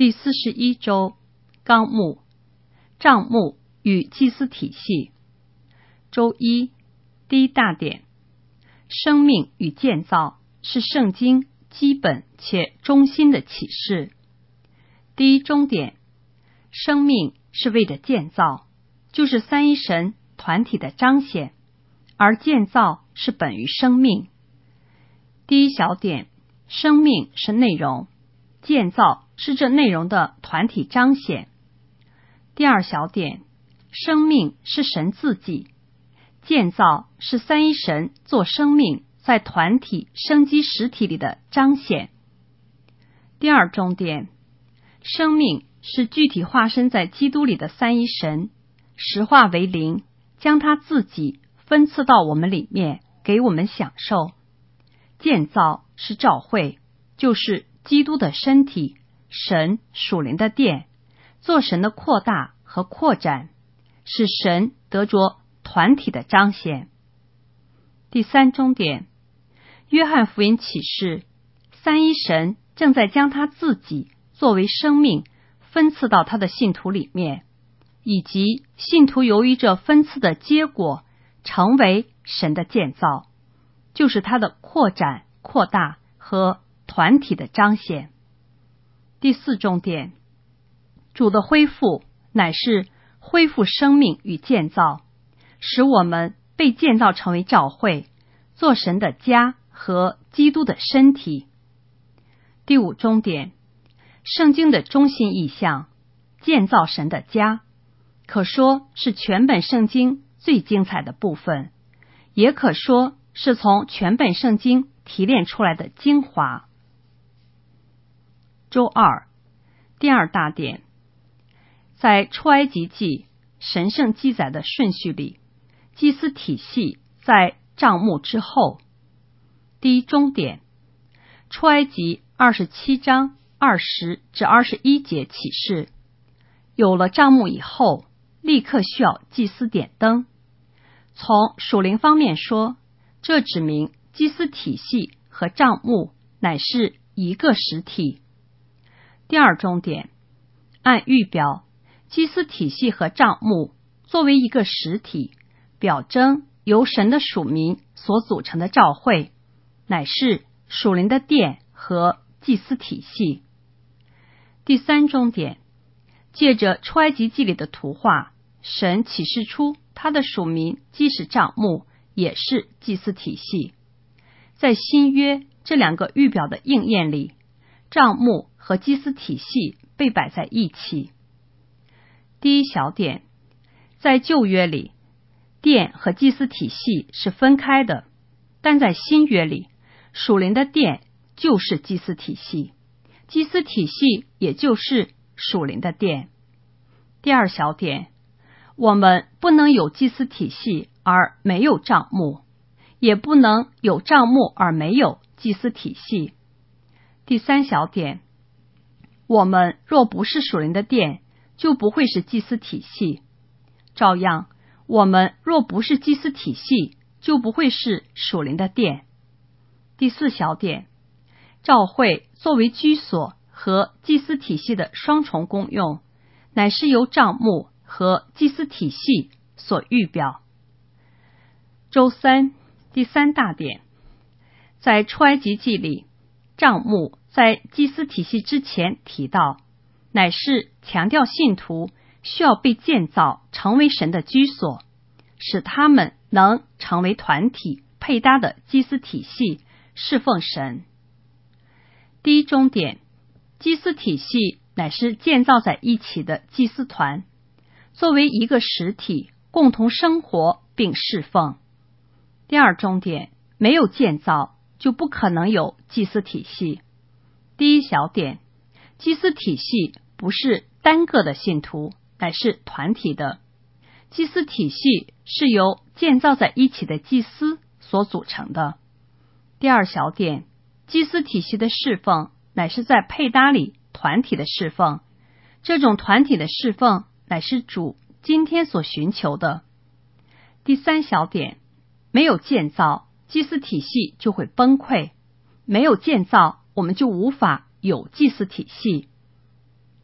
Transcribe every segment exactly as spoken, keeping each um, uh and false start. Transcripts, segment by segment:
第四十一周纲目账目与祭司体系。周一第一大点，生命与建造是圣经基本且中心的启示。第一中点，生命是为着建造，就是三一神团体的彰显，而建造是本于生命。第一小点，生命是内容，建造是这内容的团体彰显。第二小点，生命是神自己，建造是三一神做生命在团体生机实体里的彰显。第二重点，生命是具体化身在基督里的三一神，实化为灵，将他自己分赐到我们里面，给我们享受。建造是召会，就是基督的身体，神属灵的殿，做神的扩大和扩展，使神得着团体的彰显。第三中点，约翰福音启示，三一神正在将他自己作为生命分赐到他的信徒里面，以及信徒由于这分赐的结果成为神的建造，就是他的扩展、扩大和团体的彰显。第四重点，主的恢复乃是恢复生命与建造，使我们被建造成为召会，做神的家和基督的身体。第五重点，圣经的中心意象，建造神的家，可说是全本圣经最精彩的部分，也可说是从全本圣经提炼出来的精华。周二第二大点，在出埃及记神圣记载的顺序里，祭司体系在账目之后。第一中点，出埃及二十七章二十至二十一节启示，有了账目以后，立刻需要祭司点灯。从属灵方面说，这指明祭司体系和账目乃是一个实体。第二中点，按预表，祭司体系和账目作为一个实体，表征由神的属民所组成的召会，乃是属灵的殿和祭司体系。第三中点，借着出埃及记里的图画，神启示出他的属民既是账目，也是祭司体系。在新约这两个预表的应验里，账目和祭司体系被摆在一起。第一小点，在旧约里，殿和祭司体系是分开的，但在新约里，属灵的殿就是祭司体系，祭司体系也就是属灵的殿。第二小点，我们不能有祭司体系而没有账目，也不能有账目而没有祭司体系。第三小点，我们若不是属灵的殿，就不会是祭司体系。照样，我们若不是祭司体系，就不会是属灵的殿。第四小点，召会作为居所和祭司体系的双重功用，乃是由账目和祭司体系所预表。周三第三大点，在出埃及记里，账目在祭司体系之前提到，乃是强调信徒需要被建造成为神的居所，使他们能成为团体配搭的祭司体系，侍奉神。第一中点，祭司体系乃是建造在一起的祭司团，作为一个实体共同生活并侍奉。第二中点，没有建造就不可能有祭司体系。第一小点，祭司体系不是单个的信徒，乃是团体的。祭司体系是由建造在一起的祭司所组成的。第二小点，祭司体系的侍奉乃是在配搭里团体的侍奉，这种团体的侍奉乃是主今天所寻求的。第三小点，没有建造，祭司体系就会崩溃，没有建造，我们就无法有祭司体系。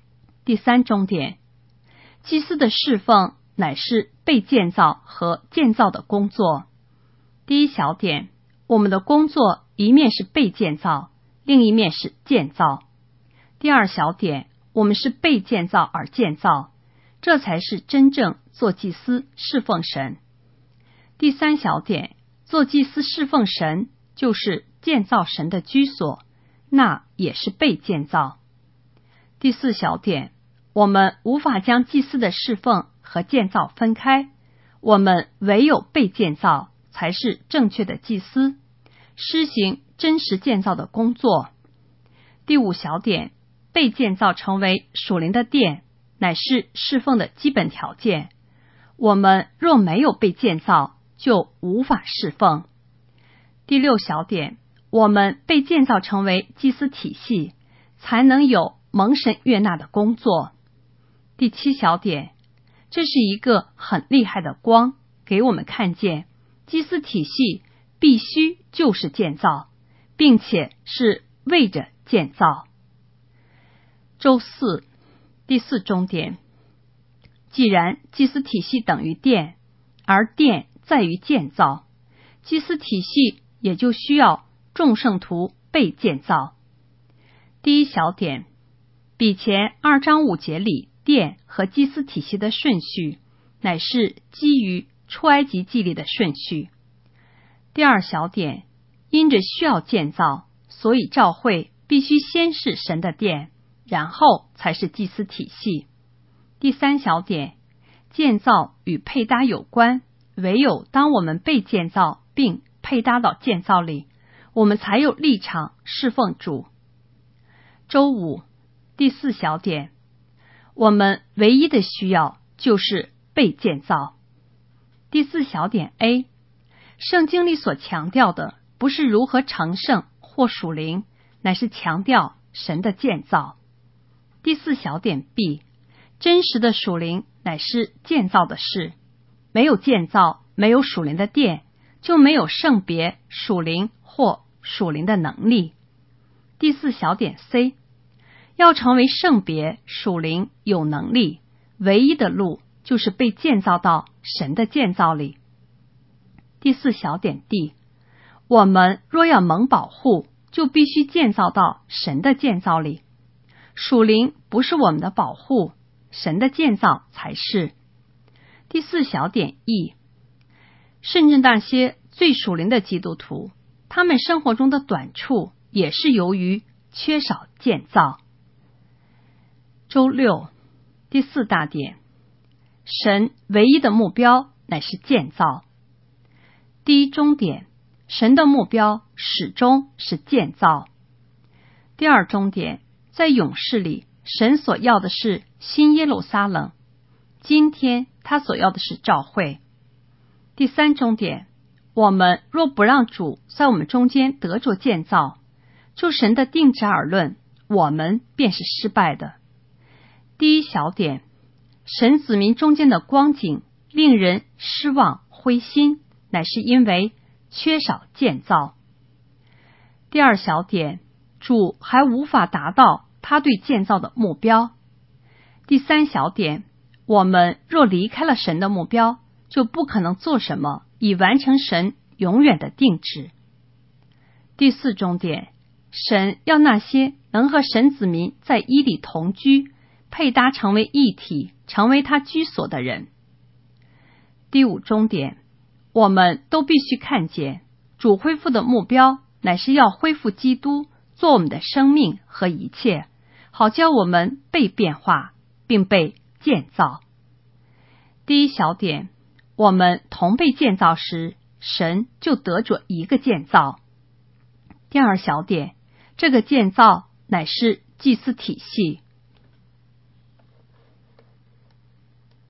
第三中点，祭司的侍奉乃是被建造和建造的工作。第一小点，我们的工作一面是被建造，另一面是建造。第二小点，我们是被建造而建造，这才是真正做祭司侍奉神。第三小点，做祭司侍奉神就是建造神的居所，那也是被建造。第四小点，我们无法将祭司的侍奉和建造分开，我们唯有被建造才是正确的祭司，施行真实建造的工作。第五小点，被建造成为属灵的殿，乃是侍奉的基本条件。我们若没有被建造，就无法侍奉。第六小点，我们被建造成为祭司体系，才能有蒙神悦纳的工作。第七小点，这是一个很厉害的光，给我们看见祭司体系必须就是建造，并且是为着建造。周四，第四中点，既然祭司体系等于殿，而殿在于建造，祭司体系也就需要众圣徒被建造。第一小点，比前二章五节里殿和祭司体系的顺序，乃是基于出埃及记里的顺序。第二小点，因着需要建造，所以教会必须先是神的殿，然后才是祭司体系。第三小点，建造与配搭有关，唯有当我们被建造并配搭到建造里，我们才有立场侍奉主。周五，第四小点，我们唯一的需要就是被建造。第四小点 A， 圣经里所强调的不是如何成圣或属灵，乃是强调神的建造。第四小点 B， 真实的属灵乃是建造的事，没有建造，没有属灵的殿，就没有圣别、属灵或属灵的能力。第四小点 C， 要成为圣别、属灵、有能力，唯一的路就是被建造到神的建造里。第四小点 D， 我们若要蒙保护，就必须建造到神的建造里。属灵不是我们的保护，神的建造才是。第四小点 E， 甚至那些最属灵的基督徒，他们生活中的短处也是由于缺少建造。周六，第四大点，神唯一的目标乃是建造。第一中点，神的目标始终是建造。第二中点，在永世里，神所要的是新耶路撒冷，今天他所要的是教会。第三中点，我们若不让主在我们中间得着建造，就神的定旨而论，我们便是失败的。第一小点，神子民中间的光景令人失望灰心，乃是因为缺少建造。第二小点，主还无法达到他对建造的目标。第三小点，我们若离开了神的目标，就不可能做什么以完成神永远的定旨。第四中点，神要那些能和神子民在一里同居，配搭成为一体，成为他居所的人。第五中点，我们都必须看见主恢复的目标乃是要恢复基督做我们的生命和一切，好叫我们被变化并被建造。第一小点，我们同被建造时，神就得着一个建造。第二小点，这个建造乃是祭司体系。